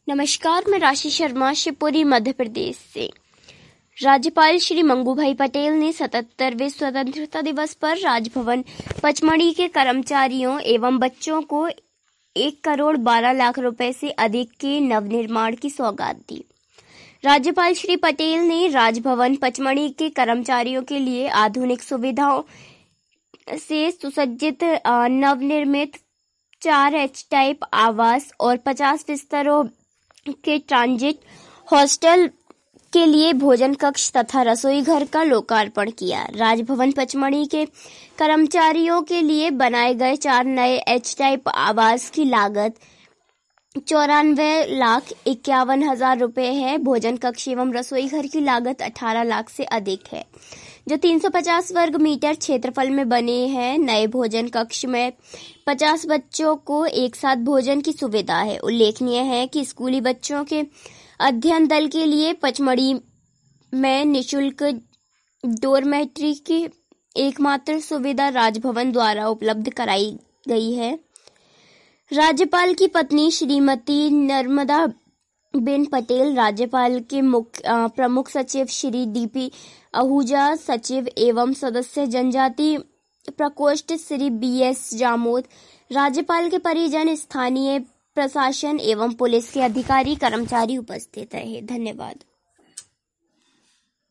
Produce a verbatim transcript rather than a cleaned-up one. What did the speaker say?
नमस्कार, मैं राशि शर्मा शिवपुरी मध्य प्रदेश से। राज्यपाल श्री मंगूभाई पटेल ने सतहत्तरवें स्वतंत्रता दिवस पर राजभवन पचमढ़ी के कर्मचारियों एवं बच्चों को एक करोड़ बारह लाख रुपए से अधिक के नवनिर्माण की सौगात दी। राज्यपाल श्री पटेल ने राजभवन पचमढ़ी के कर्मचारियों के लिए आधुनिक सुविधाओं से सुसज्जित नवनिर्मित चार एच टाइप आवास और पचास बिस्तरों के ट्रांजिट हॉस्टल के लिए भोजन कक्ष तथा रसोई घर का लोकार्पण किया। राजभवन पचमढ़ी के कर्मचारियों के लिए बनाए गए चार नए एच टाइप आवास की लागत चौरानवे लाख इक्यावन हजार रुपए है। भोजन कक्ष एवं रसोई घर की लागत अठारह लाख से अधिक है, जो तीन सौ पचास वर्ग मीटर क्षेत्रफल में बने हैं। नए भोजन कक्ष में पचास बच्चों को एक साथ भोजन की सुविधा है। उल्लेखनीय है कि स्कूली बच्चों के अध्ययन दल के लिए पचमढ़ी में निःशुल्क डोरमेट्री की एकमात्र सुविधा राजभवन द्वारा उपलब्ध कराई गई है। राज्यपाल की पत्नी श्रीमती नर्मदा बेन पटेल, राज्यपाल के मुख्य प्रमुख सचिव श्री डीपी आहूजा, सचिव एवं सदस्य जनजाति प्रकोष्ठ श्री बी एस जामोद, राज्यपाल के परिजन, स्थानीय प्रशासन एवं पुलिस के अधिकारी कर्मचारी उपस्थित रहे। धन्यवाद।